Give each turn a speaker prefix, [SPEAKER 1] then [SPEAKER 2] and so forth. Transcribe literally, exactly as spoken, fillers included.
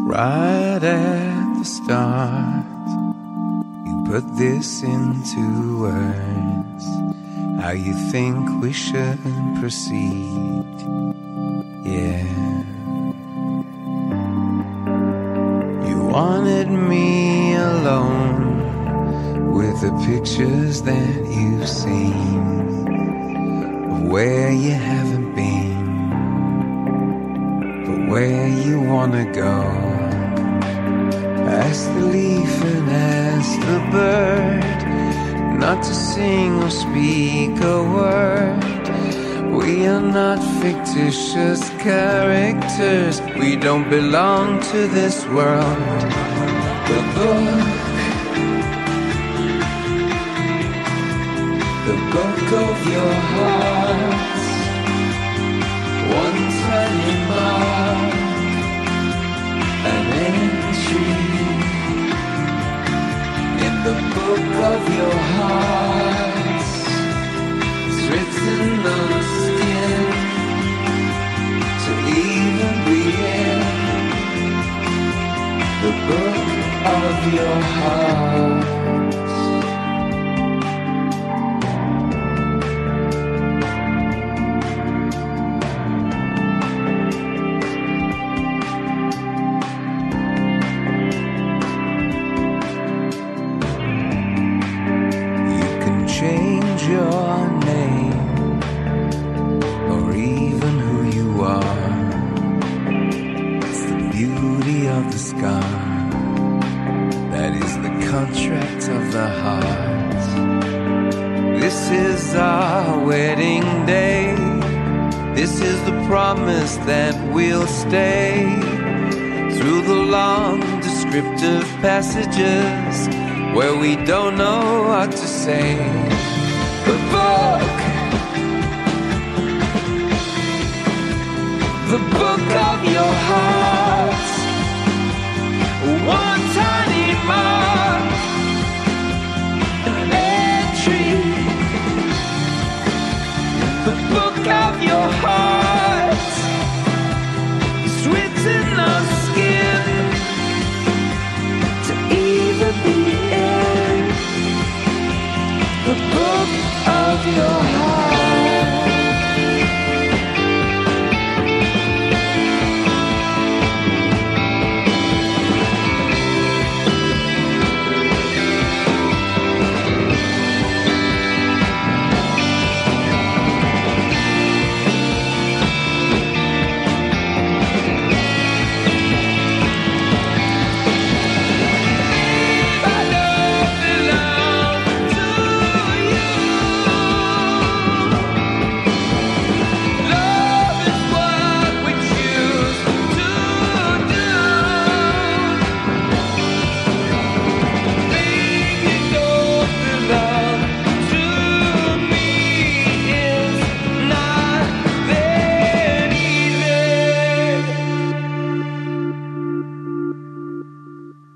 [SPEAKER 1] Right at the start, you put this into words, how you think we should proceed. Yeah. You wanted me alone with the pictures that you've seen of where you haven't been, but where you wanna go. Ask the leaf and ask the bird not to sing or speak a word. We are not fictitious characters. We don't belong to this world. The book, the book of your heart, one tiny mark, an entry in the book of your heart. It's written on skin to even begin. The book of your heart. Change your name or even who you are. It's the beauty of the sky that is the contract of the heart. This is our wedding day. This is the promise that we'll stay through the long descriptive passages where we don't know what to say. The book, the book of your heart, one